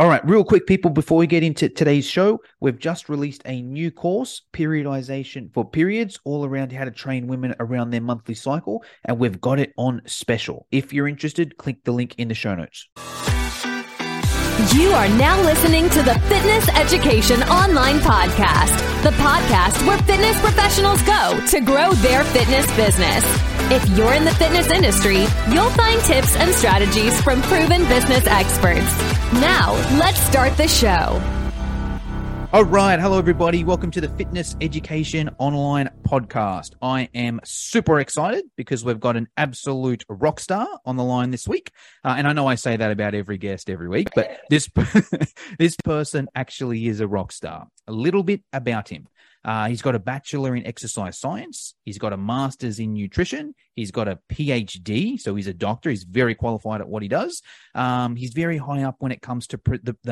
All right, real quick, people, before we get into today's show, we've just released a new course, Periodization for Periods, all around how to train women around their monthly cycle, and we've got it on special. If you're interested, click the link in the show notes. You are now listening to the Fitness Education Online Podcast, the podcast where fitness professionals go to grow their fitness business. If you're in the fitness industry, you'll find tips and strategies from proven business experts. Now, let's start the show. All right. Hello, everybody. Welcome to the Fitness Education Online Podcast. I am super excited because we've got an absolute rock star on the line this week. And I know I say that about every guest every week, but this person actually is a rock star. A little bit about him. He's got a bachelor in exercise science. He's got a master's in nutrition. He's got a PhD, so he's a doctor. He's very qualified at what he does. He's very high up when it comes to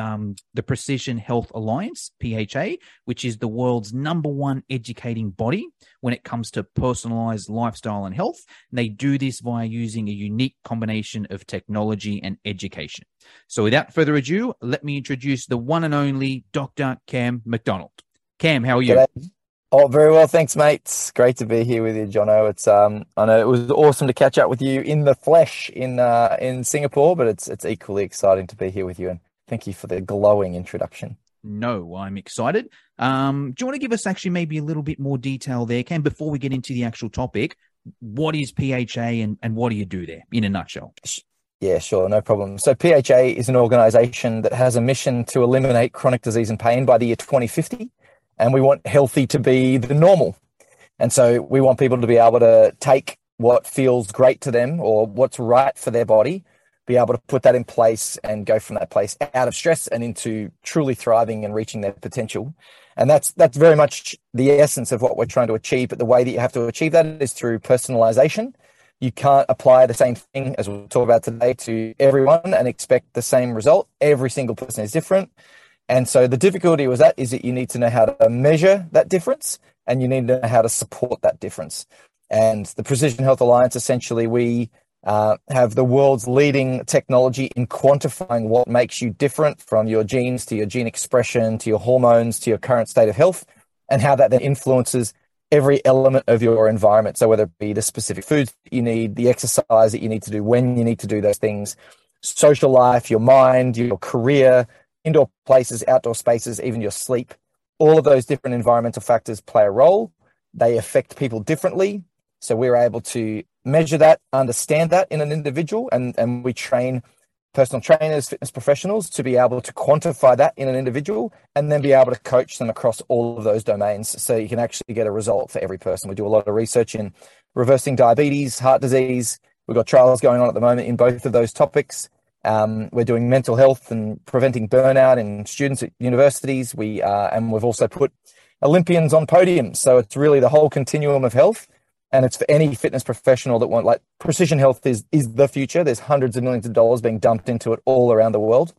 the Precision Health Alliance, PHA, which is the world's #1 educating body when it comes to personalized lifestyle and health. And they do this via using a unique combination of technology and education. So without further ado, let me introduce the one and only Dr. Cam McDonald. Cam, how are you? G'day. Oh, very well, thanks, mate. It's great to be here with you, Jono. It's I know it was awesome to catch up with you in the flesh in Singapore, but it's equally exciting to be here with you. And thank you for the glowing introduction. No, I'm excited. Do you want to give us actually maybe a little bit more detail there, Cam, before we get into the actual topic? What is PHA and what do you do there in a nutshell? Yeah, sure, no problem. So PHA is an organization that has a mission to eliminate chronic disease and pain by the year 2050. And we want healthy to be the normal. And so we want people to be able to take what feels great to them or what's right for their body, be able to put that in place and go from that place out of stress and into truly thriving and reaching their potential. And that's very much the essence of what we're trying to achieve. But the way that you have to achieve that is through personalization. You can't apply the same thing, as we'll talk about today, to everyone and expect the same result. Every single person is different. And so the difficulty with that is that you need to know how to measure that difference and you need to know how to support that difference. And the Precision Health Alliance, essentially, we have the world's leading technology in quantifying what makes you different, from your genes to your gene expression, to your hormones, to your current state of health, and how that then influences every element of your environment. So whether it be the specific foods that you need, the exercise that you need to do, when you need to do those things, social life, your mind, your career, indoor places, outdoor spaces, even your sleep, all of those different environmental factors play a role. They affect people differently. So we're able to measure that, understand that in an individual, and we train personal trainers, fitness professionals to be able to quantify that in an individual and then be able to coach them across all of those domains so you can actually get a result for every person. We do a lot of research in reversing diabetes, heart disease. We've got trials going on at the moment in both of those topics. We're doing mental health and preventing burnout in students at universities. And we've also put Olympians on podiums. So it's really the whole continuum of health. And it's for any fitness professional that want, like, precision health is the future. There's hundreds of millions of dollars being dumped into it all around the world.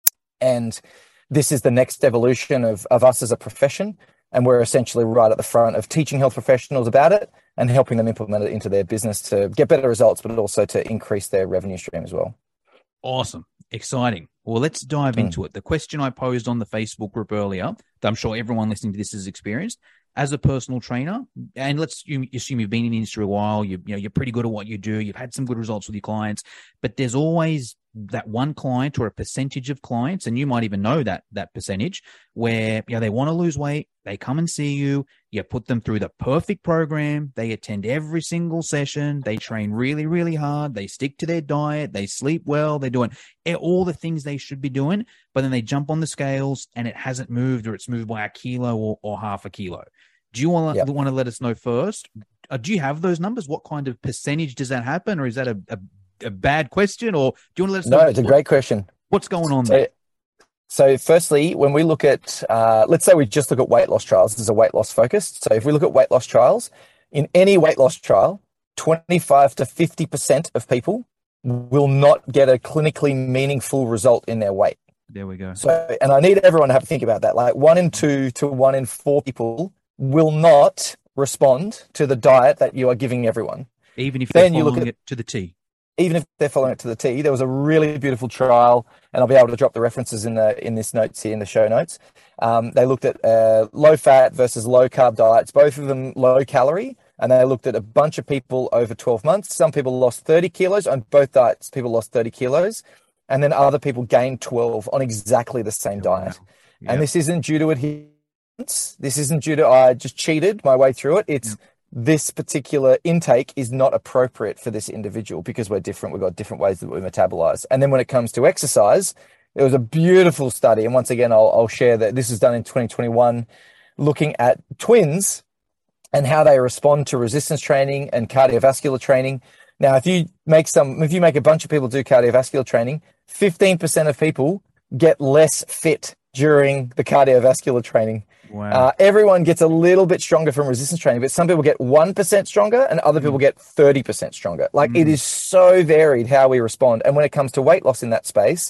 And this is the next evolution of us as a profession. And we're essentially right at the front of teaching health professionals about it and helping them implement it into their business to get better results, but also to increase their revenue stream as well. Awesome. Exciting. Well, let's dive into it. The question I posed on the Facebook group earlier, that I'm sure everyone listening to this has experienced, as a personal trainer, and let's assume you've been in the industry a while, you're pretty good at what you do, you've had some good results with your clients, but there's always that one client or a percentage of clients, and you might even know that percentage, where they want to lose weight, they come and see you, you put them through the perfect program, they attend every single session, they train really, really hard, they stick to their diet, they sleep well, they're doing all the things they should be doing, but then they jump on the scales and it hasn't moved, or it's moved by a kilo or half a kilo. Do you want to let us know first? Do you have those numbers? What kind of percentage does that happen? Or is that a bad question? Or do you want to let us know? No, it's a great question. What's going on there? So firstly, when we look at, let's say we just look at weight loss trials. This is a weight loss focused. So if we look at weight loss trials, in any weight loss trial, 25 to 50% of people will not get a clinically meaningful result in their weight. There we go. So, and I need everyone to have to think about that. Like 1 in 2 to 1 in 4 people will not respond to the diet that you are giving everyone. Even if they're following it to the T. even if they're following it to the T. There was a really beautiful trial, and I'll be able to drop the references in this notes here in the show notes. They looked at low fat versus low carb diets, both of them low calorie, and they looked at a bunch of people over 12 months. Some people lost 30 kilos on both diets. People lost 30 kilos, and then other people gained 12 on exactly the same diet. Yeah. And this isn't due to adherence. This isn't due to I just cheated my way through it. It's this particular intake is not appropriate for this individual because we're different. We've got different ways that we metabolize. And then when it comes to exercise, there was a beautiful study. And once again, I'll share that this is done in 2021, looking at twins and how they respond to resistance training and cardiovascular training. Now, if you make a bunch of people do cardiovascular training, 15% of people get less fit during the cardiovascular training. Wow. Everyone gets a little bit stronger from resistance training, but some people get 1% stronger and other people get 30% stronger. Like it is so varied how we respond. And when it comes to weight loss in that space,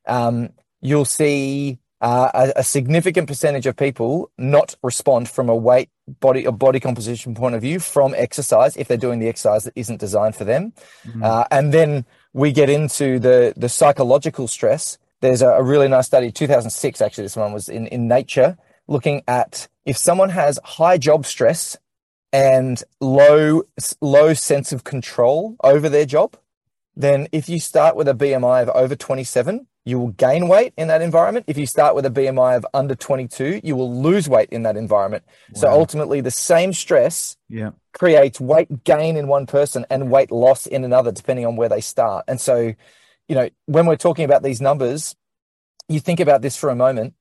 you'll see a significant percentage of people not respond from a body composition point of view from exercise if they're doing the exercise that isn't designed for them. And then we get into the psychological stress. There's a really nice study, 2006 actually, this one was in Nature, looking at if someone has high job stress and low sense of control over their job, then if you start with a BMI of over 27, you will gain weight in that environment. If you start with a BMI of under 22, you will lose weight in that environment. Wow. So ultimately the same stress creates weight gain in one person and weight loss in another, depending on where they start. And so, when we're talking about these numbers, you think about this for a moment.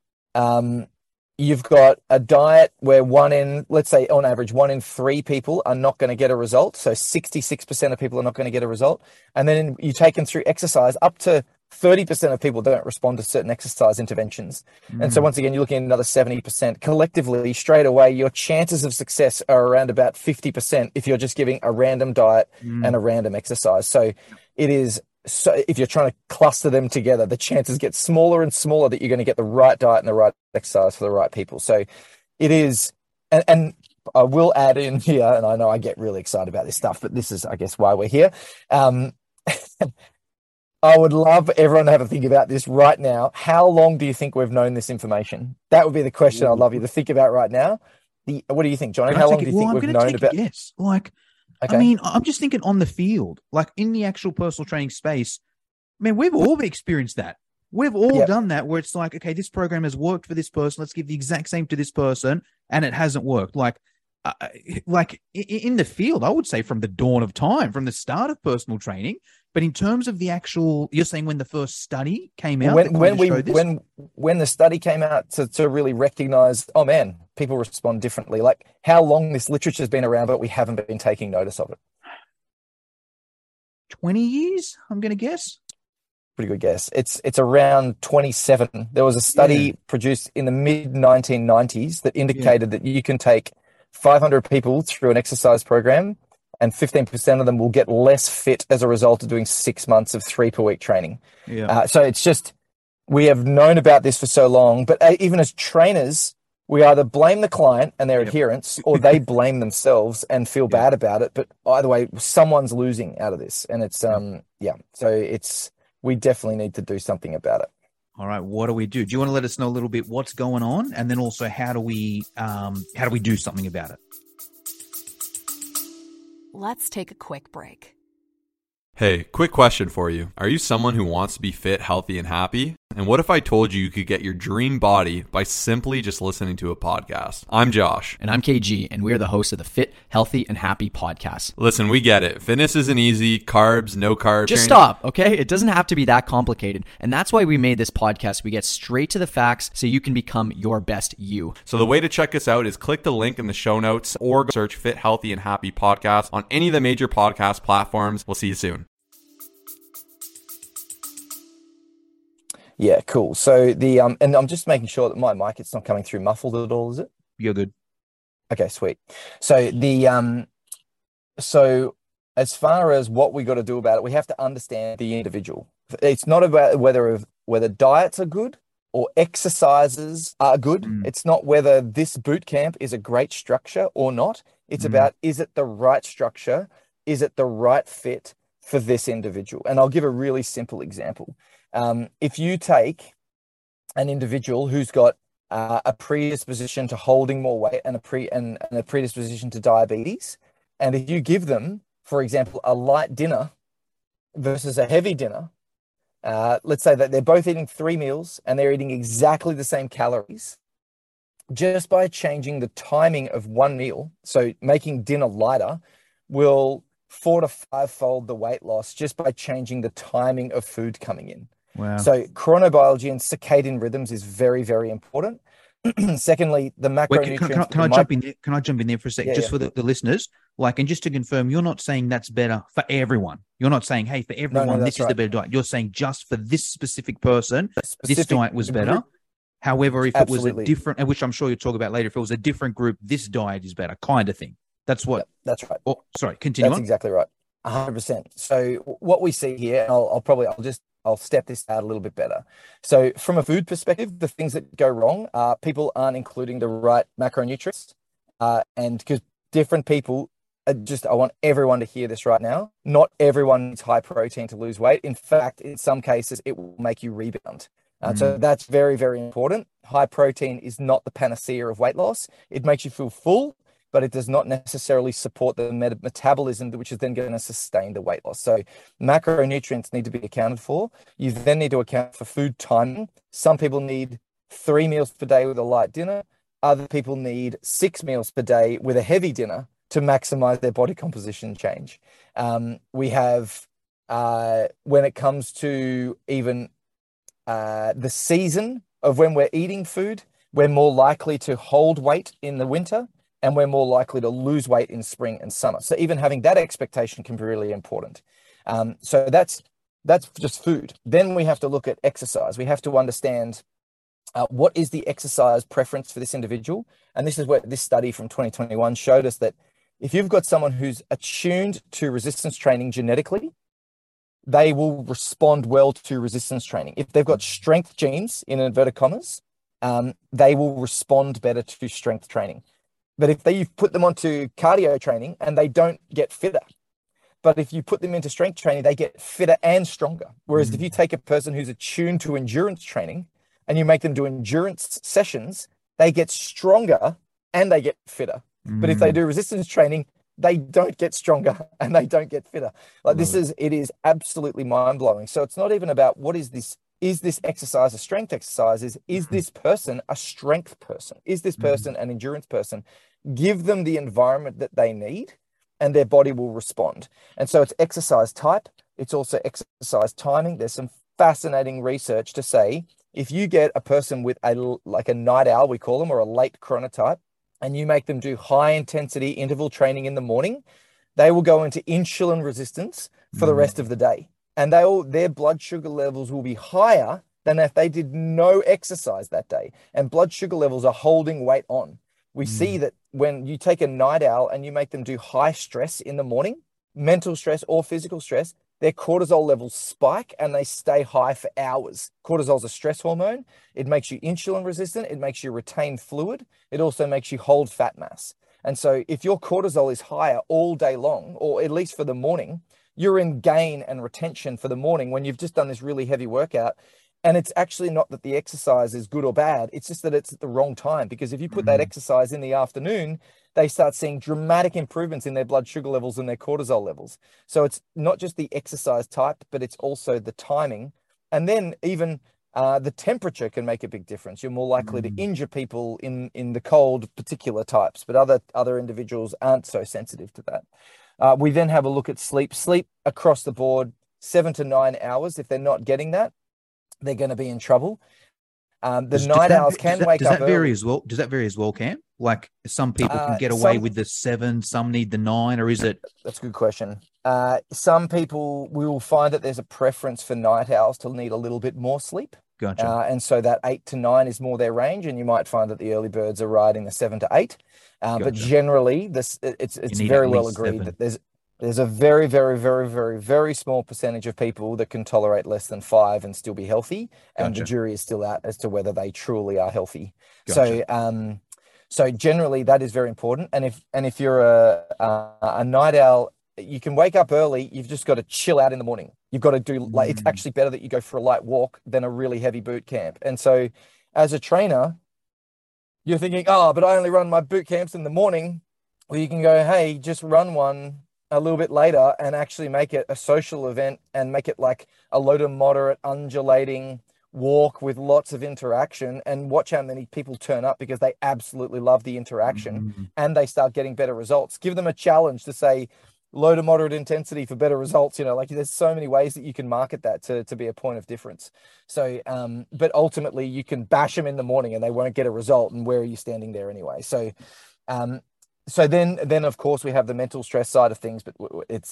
You've got a diet where let's say on average, 1 in 3 people are not going to get a result. So 66% of people are not going to get a result. And then you take them through exercise, up to 30% of people don't respond to certain exercise interventions. And so once again, you're looking at another 70%. Collectively, straight away, your chances of success are around about 50% if you're just giving a random diet and a random exercise. So it is. So if you're trying to cluster them together, the chances get smaller and smaller that you're going to get the right diet and the right exercise for the right people. So it is, and I will add in here, and I know I get really excited about this stuff, but this is, I guess, why we're here. I would love everyone to have a think about this right now. How long do you think we've known this information? That would be the question I'd love you to think about right now. What do you think, Johnny? How long do you think we've known about? Yes, Okay. I mean, I'm just thinking on the field, like in the actual personal training space, man, we've all experienced that. We've all done that where it's like, okay, this program has worked for this person. Let's give the exact same to this person. And it hasn't worked. Like in the field, I would say from the dawn of time, from the start of personal training. But in terms of the actual, you're saying when the first study came out, when the study came out to really recognize, oh man, people respond differently. Like how long this literature has been around, but we haven't been taking notice of it. 20 years, I'm going to guess. Pretty good guess. It's around 27. There was a study produced in the mid 1990s that indicated that you can take 500 people through an exercise program, and 15% of them will get less fit as a result of doing 6 months of 3 per week training. So it's just, we have known about this for so long, but even as trainers, we either blame the client and their adherence, or they blame themselves and feel bad about it. But either way, someone's losing out of this. And it's, so we definitely need to do something about it. All right. What do we do? Do you want to let us know a little bit what's going on? And then also how do we do something about it? Let's take a quick break. Hey, quick question for you. Are you someone who wants to be fit, healthy, and happy? And what if I told you you could get your dream body by simply just listening to a podcast? I'm Josh. And I'm KG, and we're the hosts of the Fit, Healthy, and Happy podcast. Listen, we get it. Fitness isn't easy. Carbs, no carbs. Just stop, okay? It doesn't have to be that complicated. And that's why we made this podcast. We get straight to the facts so you can become your best you. So the way to check us out is click the link in the show notes or search Fit, Healthy, and Happy podcast on any of the major podcast platforms. We'll see you soon. Yeah, cool. So and I'm just making sure that my mic, it's not coming through muffled at all, is it? You're good. Okay, sweet. So so as far as what we got to do about it, we have to understand the individual. It's not about whether diets are good or exercises are good. It's not whether this boot camp is a great structure or not. It's about, is it the right structure? Is it the right fit? for this individual. And I'll give a really simple example. If you take an individual who's got a predisposition to holding more weight and a predisposition to diabetes, and if you give them, for example, a light dinner versus a heavy dinner, let's say that they're both eating 3 meals and they're eating exactly the same calories, just by changing the timing of one meal, so making dinner lighter, will 4 to 5-fold the weight loss just by changing the timing of food coming in. Wow. So chronobiology and circadian rhythms is very, very important. Secondly, the macronutrients. Wait, can I jump in there? Can I jump in there for a second, just for the listeners? Like, and just to confirm, you're not saying that's better for everyone. You're not saying, hey, for everyone, this is the better diet. You're saying just for this specific person, this diet was better. However, if it was a different, and which I'm sure you'll talk about later, if it was a different group, this diet is better, kind of thing. That's what. That's right. Oh, sorry, continue. That's exactly right. 100%. So what we see here, and I'll step this out a little bit better. So from a food perspective, the things that go wrong are people aren't including the right macronutrients, and because different people. I want everyone to hear this right now. Not everyone needs high protein to lose weight. In fact, in some cases, it will make you rebound. So that's very, very important. High protein is not the panacea of weight loss. It makes you feel full, but it does not necessarily support the metabolism, which is then going to sustain the weight loss. So macronutrients need to be accounted for. You then need to account for food timing. Some people need 3 meals per day with a light dinner. Other people need 6 meals per day with a heavy dinner to maximize their body composition change. We have, when it comes to even the season of when we're eating food, we're more likely to hold weight in the winter, and we're more likely to lose weight in spring and summer. So even having that expectation can be really important. So that's just food. Then we have to look at exercise. We have to understand what is the exercise preference for this individual. And this is where this study from 2021 showed us that if you've got someone who's attuned to resistance training genetically, they will respond well to resistance training. If they've got strength genes, in inverted commas, they will respond better to strength training. But if you put them onto cardio training and they don't get fitter, but if you put them into strength training, they get fitter and stronger. Whereas if you take a person who's attuned to endurance training and you make them do endurance sessions, they get stronger and they get fitter. But if they do resistance training, they don't get stronger and they don't get fitter. Like it is absolutely mind blowing. So it's not even about what is this exercise a strength exercise? Is this person a strength person? Is this person an endurance person? Give them the environment that they need and their body will respond. And so it's exercise type. It's also exercise timing. There's some fascinating research to say, if you get a person with a night owl, we call them, or a late chronotype, and you make them do high intensity interval training in the morning, they will go into insulin resistance for the rest of the day. And their blood sugar levels will be higher than if they did no exercise that day. And blood sugar levels are holding weight on. We see that when you take a night owl and you make them do high stress in the morning, mental stress or physical stress, their cortisol levels spike and they stay high for hours. Cortisol is a stress hormone. It makes you insulin resistant. It makes you retain fluid. It also makes you hold fat mass. And so if your cortisol is higher all day long, or at least for the morning, you're in gain and retention for the morning when you've just done this really heavy workout. And it's actually not that the exercise is good or bad. It's just that it's at the wrong time, because if you put that exercise in the afternoon, they start seeing dramatic improvements in their blood sugar levels and their cortisol levels. So it's not just the exercise type, but it's also the timing. And then even the temperature can make a big difference. You're more likely to injure people in the cold particular types, but other individuals aren't so sensitive to that. We then have a look at sleep. Sleep across the board, 7 to 9 hours. If they're not getting that, they're going to be in trouble. The night owls can wake up early. Does that vary as well, Cam? Like some people can get away with the 7, some need the 9, or is it? That's a good question. Some people, we will find that there's a preference for night owls to need a little bit more sleep. Gotcha. And so that 8 to 9 is more their range, and you might find that the early birds are riding the 7 to 8. Gotcha. But generally, it's very well agreed 7. That there's a very, very, very, very, very small percentage of people that can tolerate less than 5 and still be healthy. And the jury is still out as to whether they truly are healthy. Gotcha. So generally that is very important. And if you're a night owl you can wake up early. You've just got to chill out in the morning. You've got to do like, it's actually better that you go for a light walk than a really heavy boot camp. And so as a trainer, you're thinking, oh, but I only run my boot camps in the morning. Well, you can go, hey, just run one a little bit later and actually make it a social event and make it like a low to moderate undulating walk with lots of interaction, and watch how many people turn up because they absolutely love the interaction and they start getting better results. Give them a challenge to say low to moderate intensity for better results. You know, like there's so many ways that you can market that to be a point of difference. So, but ultimately you can bash them in the morning and they won't get a result. And where are you standing there anyway? So, so then of course we have the mental stress side of things, but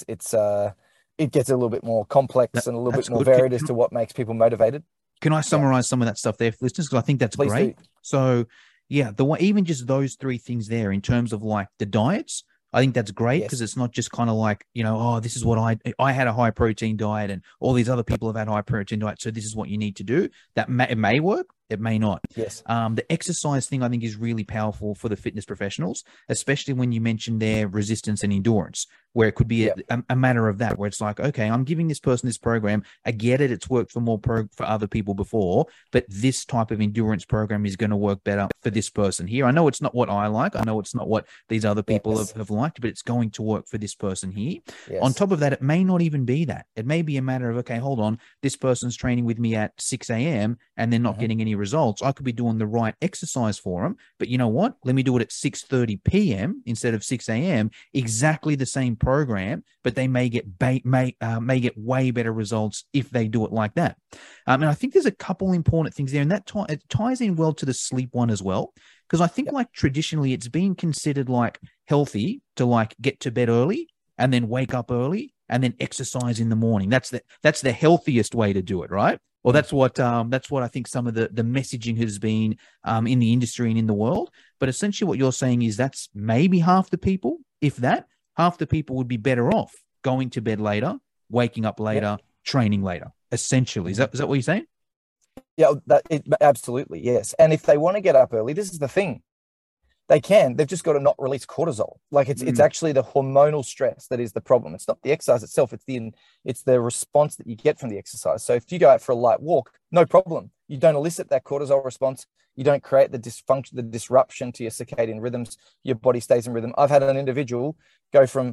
it gets a little bit more complex and a little bit more varied as to what makes people motivated. Can I summarize some of that stuff there for listeners? Because I think that's Please great. do. So yeah, even just those three things there in terms of like the diets, I think that's great because it's not just kind of like, you know, oh, this is what I had a high protein diet and all these other people have had high protein diet. So this is what you need to do. It may work. It may not. Yes. The exercise thing I think is really powerful for the fitness professionals, especially when you mentioned their resistance and endurance, where it could be a matter of that, where it's like, okay, I'm giving this person this program. I get it. It's worked for other people before, but this type of endurance program is going to work better for this person here. I know it's not what I like. I know it's not what these other people have liked, but it's going to work for this person here. Yes. On top of that, it may not even be that. It may be a matter of, okay, hold on, this person's training with me at 6 a.m. and they're not getting any results. I could be doing the right exercise for them, but you know what? Let me do it at 6:30 p.m. instead of 6 a.m. Exactly the same program, but they may get way better results if they do it like that. And I think there's a couple important things there, and that it ties in well to the sleep one as well, because I think like traditionally it's been considered like healthy to like get to bed early and then wake up early and then exercise in the morning. That's the healthiest way to do it, right? Well, that's what I think some of the messaging has been in the industry and in the world. But essentially what you're saying is that's maybe half the people, if that, half the people would be better off going to bed later, waking up later, training later, essentially. Is that what you're saying? Yeah, absolutely, yes. And if they want to get up early, this is the thing. They can. They've just got to not release cortisol. Like it's actually the hormonal stress that is the problem. It's not the exercise itself. It's the response that you get from the exercise. So if you go out for a light walk, no problem. You don't elicit that cortisol response. You don't create the dysfunction, the disruption to your circadian rhythms. Your body stays in rhythm. I've had an individual go from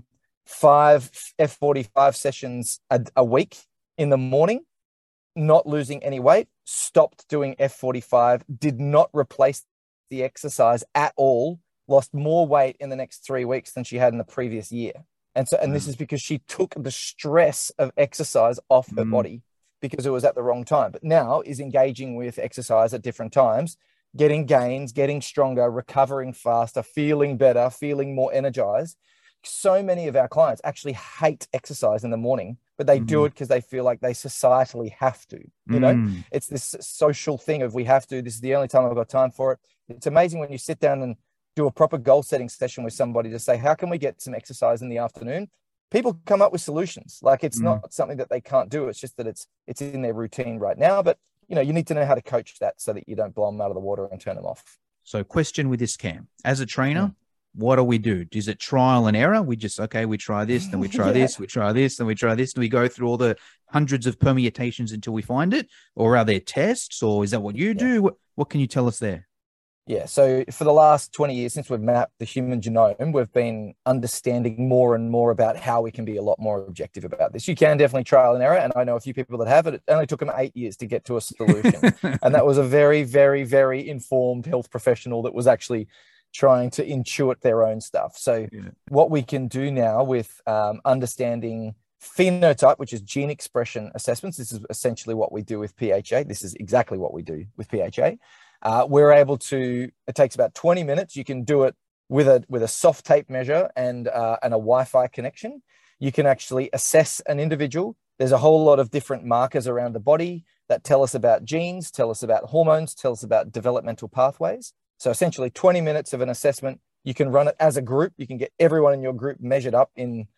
5 F45 sessions a week in the morning, not losing any weight, stopped doing F45, did not replace the exercise at all, lost more weight in the next 3 weeks than she had in the previous year. And this is because she took the stress of exercise off her body because it was at the wrong time, but now is engaging with exercise at different times, getting gains, getting stronger, recovering faster, feeling better, feeling more energized. So many of our clients actually hate exercise in the morning, but they do it because they feel like they societally have to, you know, it's this social thing of we have to, this is the only time I've got time for it. It's amazing when you sit down and do a proper goal setting session with somebody to say, how can we get some exercise in the afternoon? People come up with solutions. Like it's not something that they can't do. It's just that it's in their routine right now. But, you know, you need to know how to coach that so that you don't blow them out of the water and turn them off. So question with this, Cam, as a trainer, what do we do? Is it trial and error? We just, okay, we try this, then we try this, we try this, then we try this. Do we go through all the hundreds of permutations until we find it? Or are there tests? Or is that what you do? What can you tell us there? Yeah, so for the last 20 years, since we've mapped the human genome, we've been understanding more and more about how we can be a lot more objective about this. You can definitely trial and error, and I know a few people that have it. It only took them 8 years to get to a solution. And that was a very, very, very informed health professional that was actually trying to intuit their own stuff. So what we can do now with understanding phenotype, which is gene expression assessments, this is essentially what we do with PHA. This is exactly what we do with PHA. We're able to, it takes about 20 minutes. You can do it with a soft tape measure and a Wi-Fi connection. You can actually assess an individual. There's a whole lot of different markers around the body that tell us about genes, tell us about hormones, tell us about developmental pathways. So essentially 20 minutes of an assessment. You can run it as a group. You can get everyone in your group measured up in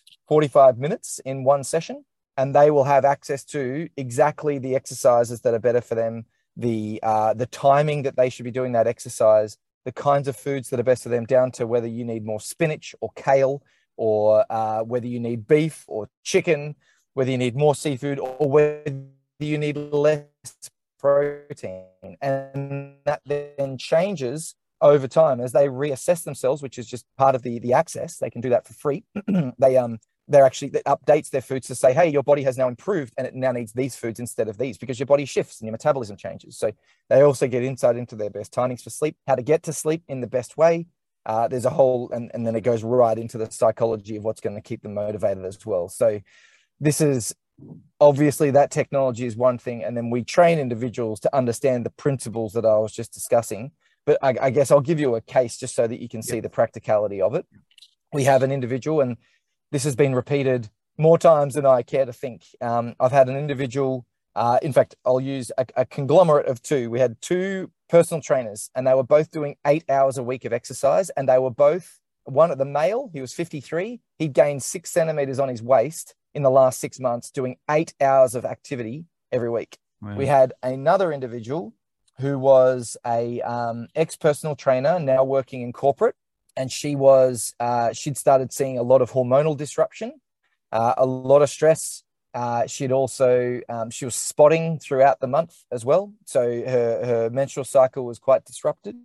45 minutes in one session, and they will have access to exactly the exercises that are better for them, the timing that they should be doing that exercise, the kinds of foods that are best for them, down to whether you need more spinach or kale, or whether you need beef or chicken, whether you need more seafood or whether you need less protein. And that then changes over time as they reassess themselves, which is just part of the access. They can do that for free. That updates their foods to say, hey, your body has now improved and it now needs these foods instead of these, because your body shifts and your metabolism changes. So they also get insight into their best timings for sleep, how to get to sleep in the best way. There's a whole, and then it goes right into the psychology of what's going to keep them motivated as well. So this is obviously, that technology is one thing. And then we train individuals to understand the principles that I was just discussing. But I guess I'll give you a case just so that you can see the practicality of it. We have an individual, and this has been repeated more times than I care to think. I've had an individual, in fact, I'll use a conglomerate of two. We had two personal trainers, and they were both doing 8 hours a week of exercise. And they were both, one of the male, he was 53, he gained 6 centimeters on his waist in the last 6 months, doing 8 hours of activity every week. Wow. We had another individual who was a ex-personal trainer, now working in corporate. And she was, she'd started seeing a lot of hormonal disruption, a lot of stress. She'd also, she was spotting throughout the month as well. So her menstrual cycle was quite disrupted.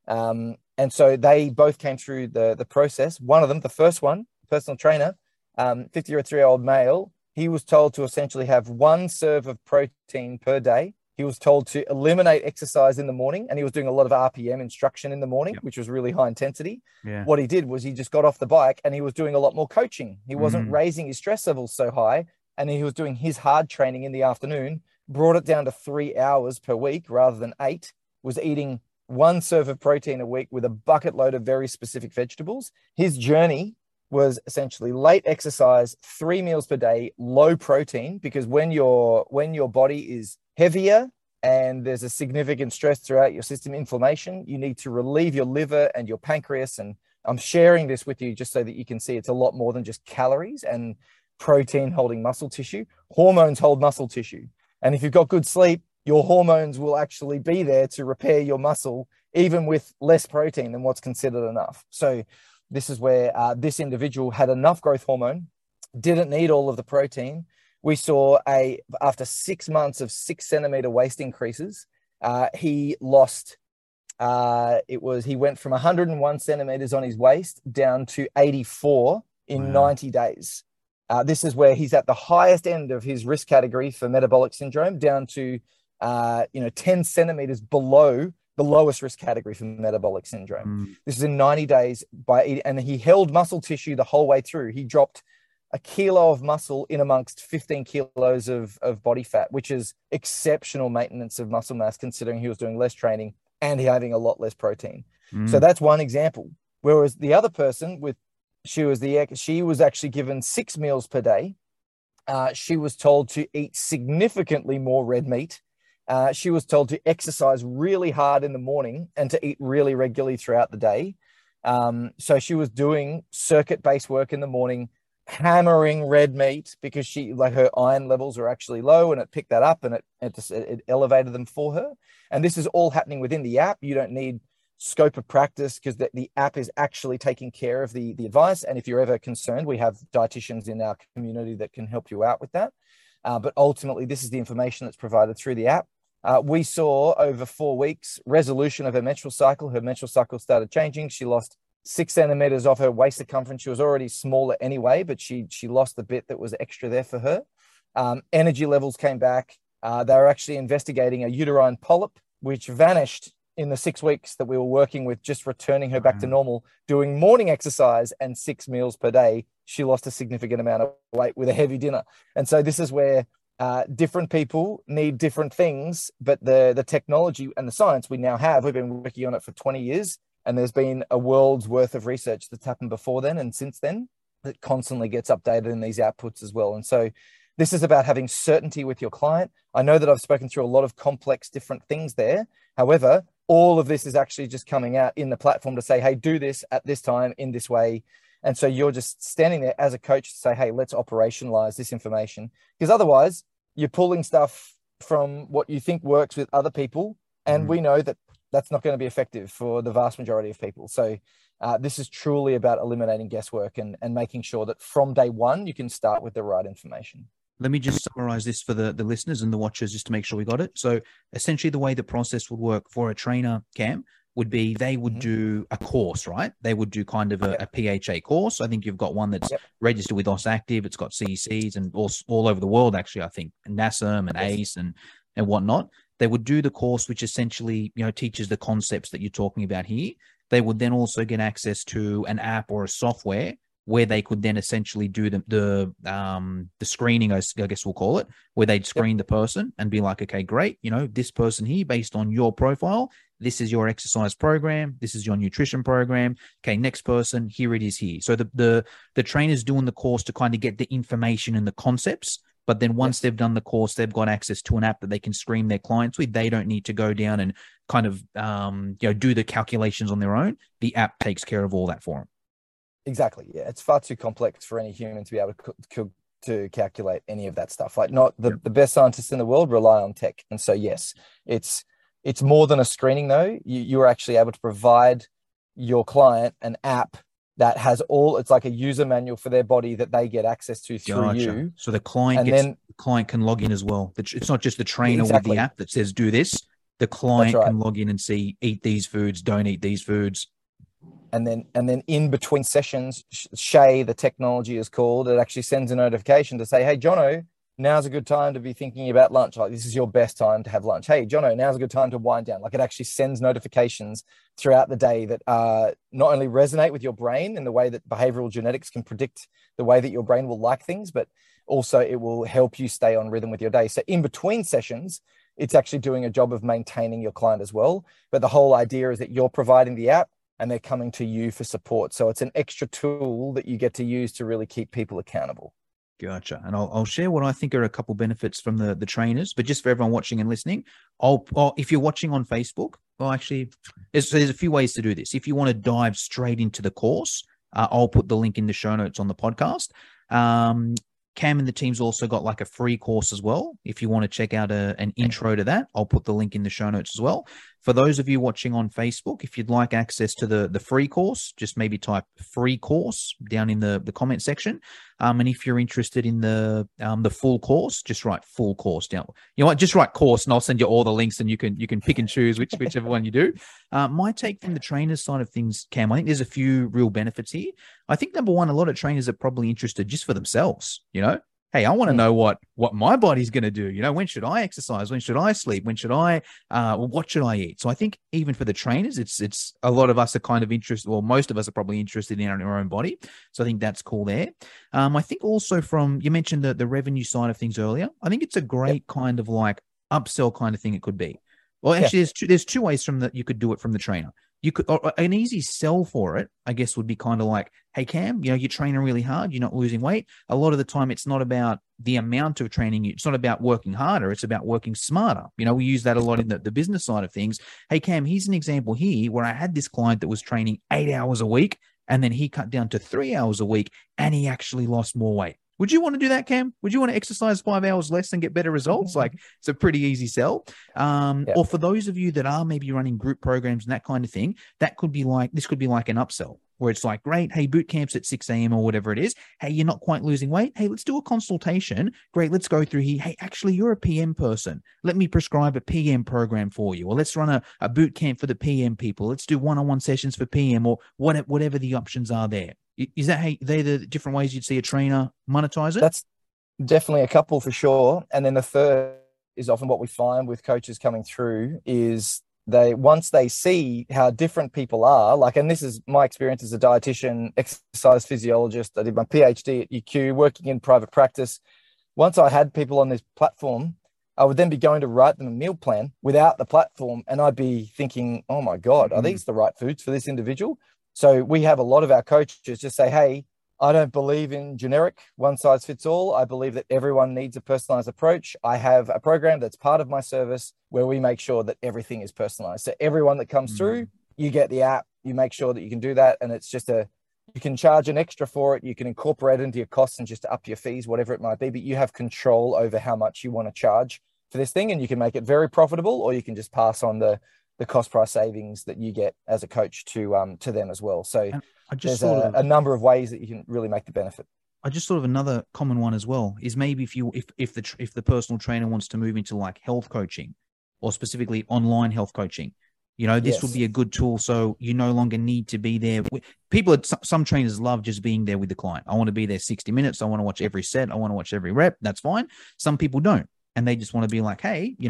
And so they both came through the process. One of them, the first one, personal trainer, 53-year-old male, he was told to essentially have 1 serve of protein per day. He was told to eliminate exercise in the morning, and he was doing a lot of RPM instruction in the morning, which was really high intensity. Yeah. What he did was he just got off the bike and he was doing a lot more coaching. He wasn't raising his stress levels so high, and he was doing his hard training in the afternoon, brought it down to 3 hours per week rather than 8, was eating 1 serve of protein a week with a bucket load of very specific vegetables. His journey was essentially late exercise, 3 meals per day, low protein, because when your body is heavier and there's a significant stress throughout your system, inflammation, you need to relieve your liver and your pancreas. And I'm sharing this with you just so that you can see it's a lot more than just calories and protein holding muscle tissue. Hormones hold muscle tissue. And if you've got good sleep, your hormones will actually be there to repair your muscle, even with less protein than what's considered enough. So this is where this individual had enough growth hormone, didn't need all of the protein. We saw after 6 months of 6 centimeter waist increases, he lost, he went from 101 centimeters on his waist down to 84 in 90 days. This is where he's at the highest end of his risk category for metabolic syndrome, down to 10 centimeters below the lowest risk category for metabolic syndrome. This is in 90 days and he held muscle tissue the whole way through. He dropped 1 kilo of muscle in amongst 15 kilos of body fat, which is exceptional maintenance of muscle mass, considering he was doing less training and having a lot less protein. So that's one example. Whereas the other person, she was actually given 6 meals per day. She was told to eat significantly more red meat. She was told to exercise really hard in the morning and to eat really regularly throughout the day. So she was doing circuit-based work in the morning, hammering red meat because her iron levels are actually low, and it picked that up and it elevated them for her. And this is all happening within the app. You don't need scope of practice because the app is actually taking care of the advice. And if you're ever concerned, we have dietitians in our community that can help you out with that. But ultimately, this is the information that's provided through the app. We saw over 4 weeks resolution of her menstrual cycle. Her menstrual cycle started changing. She lost 6 centimeters of her waist circumference. She was already smaller anyway, but she lost the bit that was extra there for her. Energy levels came back. They were actually investigating a uterine polyp, which vanished in the 6 weeks that we were working with, just returning her back to normal, doing morning exercise and 6 meals per day. She lost a significant amount of weight with a heavy dinner. And so this is where different people need different things, but the technology and the science we now have, we've been working on it for 20 years. And there's been a world's worth of research that's happened before then and since then that constantly gets updated in these outputs as well. And so this is about having certainty with your client. I know that I've spoken through a lot of complex different things there. However, all of this is actually just coming out in the platform to say, hey, do this at this time in this way. And so you're just standing there as a coach to say, hey, let's operationalize this information. Because otherwise you're pulling stuff from what you think works with other people. And we know that that's not going to be effective for the vast majority of people. So This is truly about eliminating guesswork and making sure that from day one, you can start with the right information. Let me just summarize this for the listeners and the watchers just to make sure we got it. So essentially the way the process would work for a trainer, Cam, would be they would do a course, right? They would do kind of a PHA course. I think you've got one that's registered with AusActive. It's got CECs and all over the world, actually, I think, NASM and ACE and whatnot. They would do the course, which essentially, teaches the concepts that you're talking about here. They would then also get access to an app or a software where they could then essentially do the screening, I guess we'll call it, where they'd screen the person and be like, okay, great, this person here, based on your profile, this is your exercise program, this is your nutrition program. Okay, next person, here it is here. So the trainer's doing the course to kind of get the information and the concepts, but then once they've done the course, they've got access to an app that they can screen their clients with. They don't need to go down and kind of do the calculations on their own. The app takes care of all that for them. Exactly. Yeah, it's far too complex for any human to be able to calculate any of that stuff. Like, not the best scientists in the world rely on tech, and so yes, it's more than a screening though. You are actually able to provide your client an app that has it's like a user manual for their body that they get access to through you. So the client client can log in as well. It's not just the trainer with the app that says do this. The client can log in and see, eat these foods, don't eat these foods. And then in between sessions, Shay, the technology is called, it actually sends a notification to say, hey, Jono, now's a good time to be thinking about lunch. Like, this is your best time to have lunch. Hey, Jono, now's a good time to wind down. Like, it actually sends notifications throughout the day that not only resonate with your brain in the way that behavioral genetics can predict the way that your brain will like things, but also it will help you stay on rhythm with your day. So in between sessions, it's actually doing a job of maintaining your client as well. But the whole idea is that you're providing the app and they're coming to you for support. So it's an extra tool that you get to use to really keep people accountable. Gotcha. And I'll share what I think are a couple benefits from the trainers, but just for everyone watching and listening, if you're watching on Facebook, actually, there's a few ways to do this. If you want to dive straight into the course, I'll put the link in the show notes on the podcast. Cam and the team's also got like a free course as well. If you want to check out an intro to that, I'll put the link in the show notes as well. For those of you watching on Facebook, if you'd like access to the free course, just maybe type free course down in the comment section. And if you're interested in the full course, just write full course down. You know what? Just write course and I'll send you all the links and you can pick and choose whichever one you do. My take from the trainers side of things, Cam, I think there's a few real benefits here. I think number one, a lot of trainers are probably interested just for themselves, Hey, I want to know what my body's going to do. When should I exercise? When should I sleep? When should I, what should I eat? So I think even for the trainers, it's a lot of us are kind of interested, or most of us are probably interested in our own body. So I think that's cool there. I think also you mentioned the revenue side of things earlier. I think it's a great kind of like upsell kind of thing it could be. Well, actually, there's two ways you could do it from the trainer. You could, an easy sell for it, I guess, would be kind of like, hey, Cam, you're training really hard. You're not losing weight. A lot of the time, it's not about the amount of training. It's not about working harder. It's about working smarter. We use that a lot in the business side of things. Hey, Cam, here's an example here where I had this client that was training 8 hours a week, and then he cut down to 3 hours a week, and he actually lost more weight. Would you want to do that, Cam? Would you want to exercise 5 hours less and get better results? Like, it's a pretty easy sell. Or for those of you that are maybe running group programs and that kind of thing, this could be like an upsell where it's like, great, hey, boot camp's at 6 a.m. or whatever it is. Hey, you're not quite losing weight. Hey, let's do a consultation. Great, let's go through here. Hey, actually, you're a PM person. Let me prescribe a PM program for you. Or let's run a boot camp for the PM people. Let's do one-on-one sessions for PM or whatever the options are there. Is that they're the different ways you'd see a trainer monetize it? That's definitely a couple for sure. And then the third is often what we find with coaches coming through is once they see how different people are, like, and this is my experience as a dietitian, exercise physiologist. I did my PhD at UQ, working in private practice. Once I had people on this platform, I would then be going to write them a meal plan without the platform. And I'd be thinking, oh my God, are these the right foods for this individual? So we have a lot of our coaches just say, hey, I don't believe in generic one size fits all. I believe that everyone needs a personalized approach. I have a program that's part of my service where we make sure that everything is personalized. So everyone that comes through, you get the app, you make sure that you can do that. And it's just you can charge an extra for it. You can incorporate it into your costs and just up your fees, whatever it might be, but you have control over how much you want to charge for this thing. And you can make it very profitable, or you can just pass on the the cost price savings that you get as a coach to them as well. So And I just there's sort a number of ways that you can really make the benefit. I just thought of another common one as well is maybe if the personal trainer wants to move into like health coaching or specifically online health coaching, this would be a good tool. So you no longer need to be there. Some trainers love just being there with the client. I want to be there 60 minutes. I want to watch every set. I want to watch every rep. That's fine. Some people don't. And they just want to be like, hey, you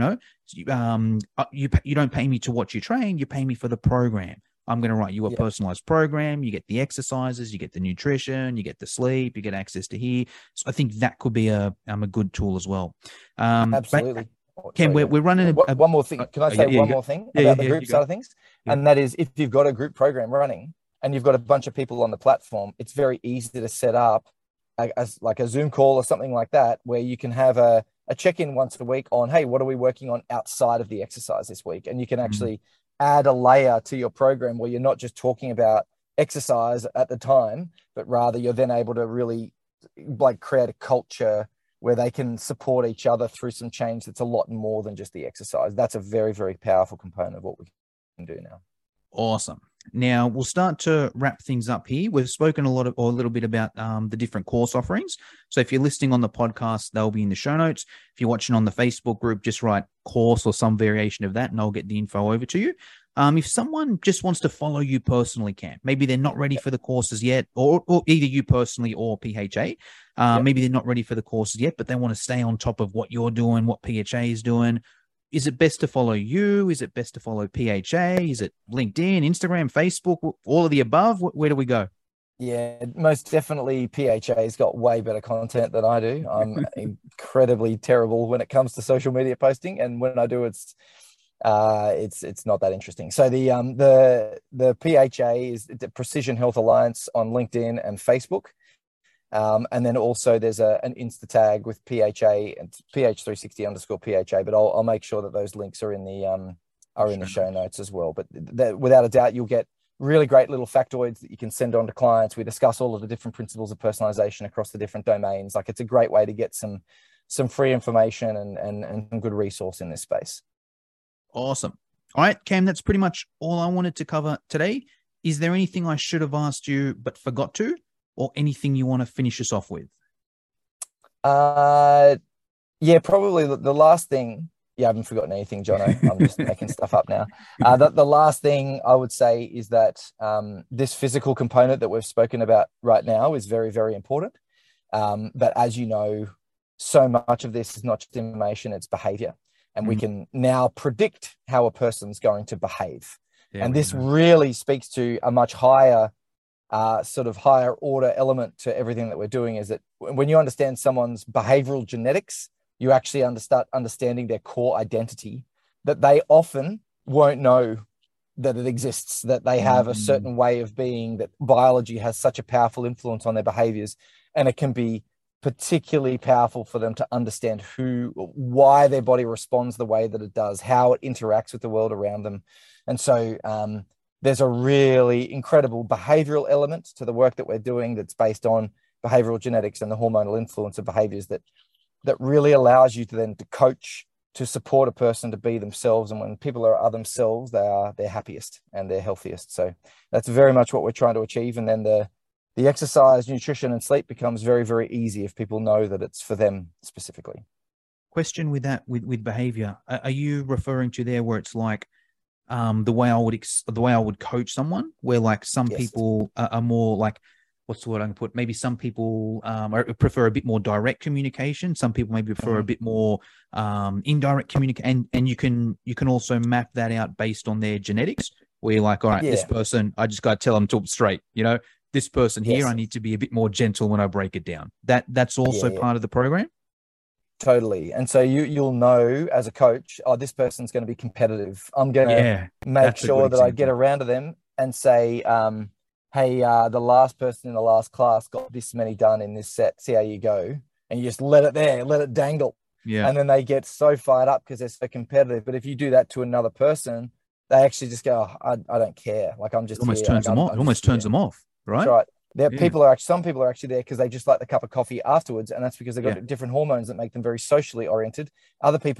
don't pay me to watch you train. You pay me for the program. I'm going to write you a personalized program. You get the exercises, you get the nutrition, you get the sleep, you get access to here. So I think that could be a good tool as well. Absolutely. Ken, we're running one more thing. Can I say one more thing about the group side of things? Yeah. And that is, if you've got a group program running and you've got a bunch of people on the platform, it's very easy to set up like a Zoom call or something like that, where you can have a check-in once a week on, hey, what are we working on outside of the exercise this week? And you can actually add a layer to your program where you're not just talking about exercise at the time, but rather you're then able to really like create a culture where they can support each other through some change that's a lot more than just the exercise. That's a very, very powerful component of what we can do now. Awesome. Now we'll start to wrap things up here. We've spoken a little bit about the different course offerings. So if you're listening on the podcast, they'll be in the show notes. If you're watching on the Facebook group, just write course or some variation of that, and I'll get the info over to you. If someone just wants to follow you personally, Cam, maybe they're not ready for the courses yet, or either you personally or PHA, maybe they're not ready for the courses yet, but they want to stay on top of what you're doing, what PHA is doing. Is it best to follow you? Is it best to follow PHA? Is it LinkedIn, Instagram, Facebook, all of the above? Where do we go? Yeah, most definitely PHA's got way better content than I do. I'm incredibly terrible when it comes to social media posting, and when I do, it's not that interesting. So the PHA is the Precision Health Alliance on LinkedIn and Facebook. And then also there's an Insta tag with PHA and PH360_PHA, but I'll make sure that those links are in the show notes as well. But without a doubt, you'll get really great little factoids that you can send on to clients. We discuss all of the different principles of personalization across the different domains. Like, it's a great way to get some free information and some good resource in this space. Awesome. All right, Cam, that's pretty much all I wanted to cover today. Is there anything I should have asked you but forgot to? Or anything you want to finish us off with? Yeah, probably the last thing. Yeah, I haven't forgotten anything, Jono. I'm just making stuff up now. The last thing I would say is that this physical component that we've spoken about right now is very, very important. But as you know, so much of this is not just information, it's behavior. And we can now predict how a person's going to behave. And this really speaks to a much higher higher order element to everything that we're doing, is that when you understand someone's behavioral genetics, you actually start understanding their core identity, that they often won't know that it exists, that they have a certain way of being, that biology has such a powerful influence on their behaviors. And it can be particularly powerful for them to understand why their body responds the way that it does, how it interacts with the world around them. And so, there's a really incredible behavioral element to the work that we're doing that's based on behavioral genetics and the hormonal influence of behaviors that really allows you to then to coach, to support a person to be themselves. And when people are themselves, they're happiest and they're healthiest. So that's very much what we're trying to achieve. And then the exercise, nutrition, and sleep becomes very, very easy if people know that it's for them specifically. Question with that, with behavior, are you referring to there where it's like, the way I would coach someone, where like some people are more like, what's the word I can put? Maybe some people prefer a bit more direct communication. Some people maybe prefer a bit more indirect communication, and you can also map that out based on their genetics. Where you're like, all right, this person, I just got to tell them to straight. This person here, I need to be a bit more gentle when I break it down. That's also part of the program. Totally. And so you'll know as a coach, this person's going to be competitive. I'm going to make sure that I get around to them and say, hey, the last person in the last class got this many done in this set. See how you go. And you just let it dangle. Yeah. And then they get so fired up because they're so competitive. But if you do that to another person, they actually just go, I don't care. Like, I'm just almost turns them off. It almost turns them off. Right. That's right. Some people are actually there because they just like the cup of coffee afterwards, and that's because they've got different hormones that make them very socially oriented. Other people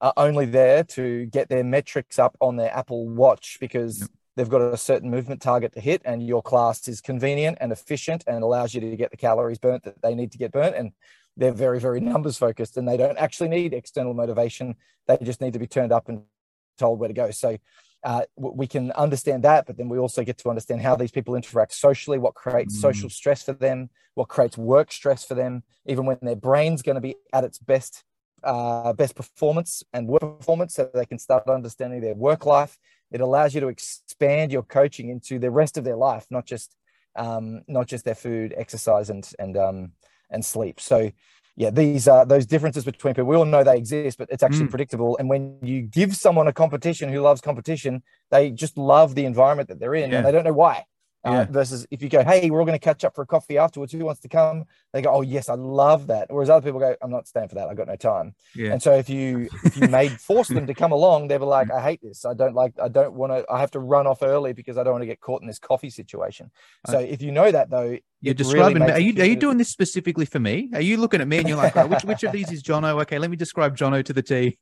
are only there to get their metrics up on their Apple Watch because they've got a certain movement target to hit, and your class is convenient and efficient and allows you to get the calories burnt that they need to get burnt. And they're very, very numbers focused, and they don't actually need external motivation. They just need to be turned up and told where to go. So we can understand that, but then we also get to understand how these people interact socially, what creates social stress for them, what creates work stress for them, even when their brain's going to be at its best performance and work performance, so they can start understanding their work life. It allows you to expand your coaching into the rest of their life, not just their food, exercise, and sleep. So yeah, these are those differences between people. We all know they exist, but it's actually predictable. And when you give someone a competition who loves competition, they just love the environment that they're in, and they don't know why. Versus if you go, hey, we're all going to catch up for a coffee afterwards, who wants to come? They go, oh yes, I love that. Whereas other people go, I'm not staying for that, I've got no time. And so if you force them to come along, they were like, I hate this, I don't want to, I have to run off early because I don't want to get caught in this coffee situation. So if you know that though, you're describing really are you doing this specifically for me? Are you looking at me and you're like, oh, which of these is Jono? Okay, let me describe Jono to the T.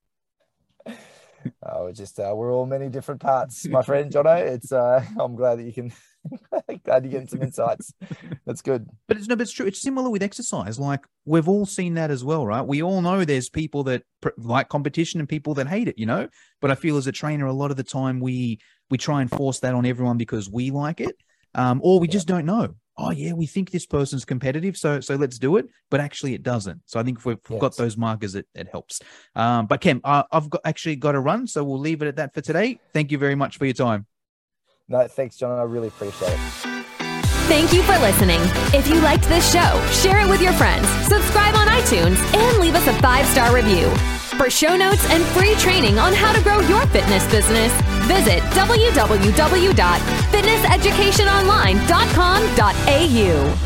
Oh, we're all many different parts, my friend Jono. It's I'm glad that you can glad you're getting some insights. That's good. But it's true. It's similar with exercise. Like, we've all seen that as well, right? We all know there's people that like competition and people that hate it, but I feel as a trainer, a lot of the time we try and force that on everyone because we like it, or we just don't know. Oh yeah, we think this person's competitive, so let's do it, but actually it doesn't. So I think if we've got those markers, it helps. But Kem, I've actually got to run, so we'll leave it at that for today. Thank you very much for your time. No, thanks, John. I really appreciate it. Thank you for listening. If you liked this show, share it with your friends, subscribe on iTunes, and leave us a 5-star review. For show notes and free training on how to grow your fitness business, visit www.fitnesseducationonline.com.au.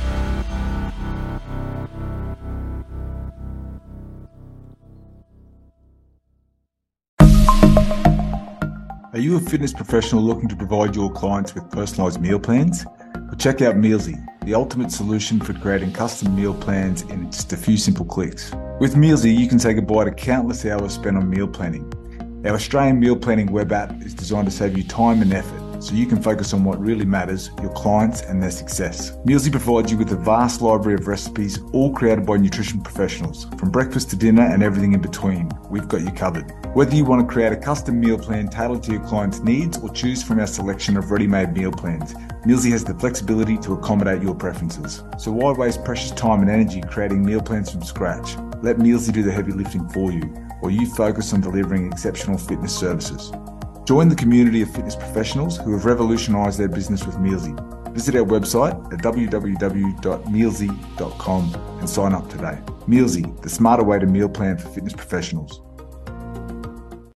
Are you a fitness professional looking to provide your clients with personalised meal plans? Well, check out Mealsy, the ultimate solution for creating custom meal plans in just a few simple clicks. With Mealsy, you can say goodbye to countless hours spent on meal planning. Our Australian meal planning web app is designed to save you time and effort, so you can focus on what really matters, your clients and their success. Mealsy provides you with a vast library of recipes, all created by nutrition professionals. From breakfast to dinner and everything in between, we've got you covered. Whether you want to create a custom meal plan tailored to your client's needs or choose from our selection of ready-made meal plans, Mealsy has the flexibility to accommodate your preferences. So why waste precious time and energy creating meal plans from scratch? Let Mealsy do the heavy lifting for you, or you focus on delivering exceptional fitness services. Join the community of fitness professionals who have revolutionised their business with Mealsy. Visit our website at www.mealsy.com and sign up today. Mealsy, the smarter way to meal plan for fitness professionals.